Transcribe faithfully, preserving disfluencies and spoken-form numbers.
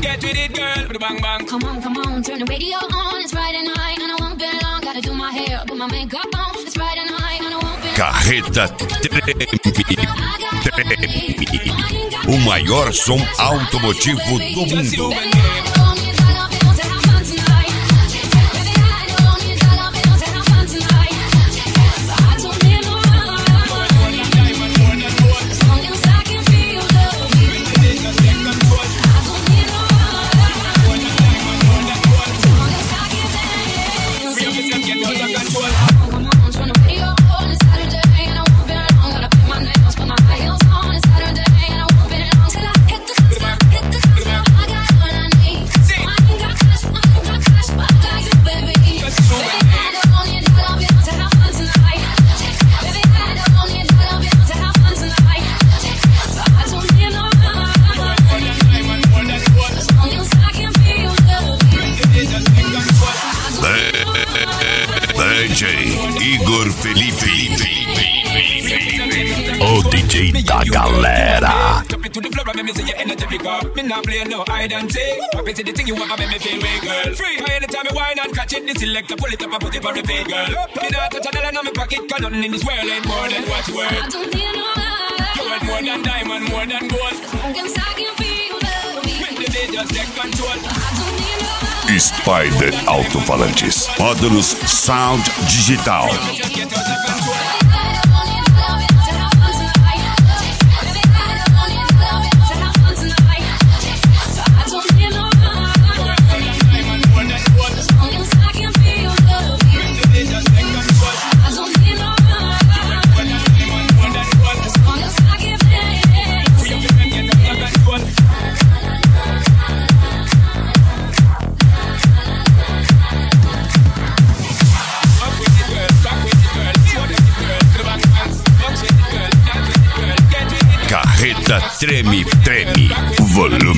Get with it, girl, with the bang bang. Come on, come on, turn the radio on. It's Friday night and I won't be long. Gotta do my hair, put my makeup on. It's Friday night and I won't be long. Carreta Treme, Treme, o maior som automotivo do mundo. D J Igor Felipe, o D J da galera. Spider Alto-Falantes, módulos Sound Digital. Carreta Treme, Treme, volume.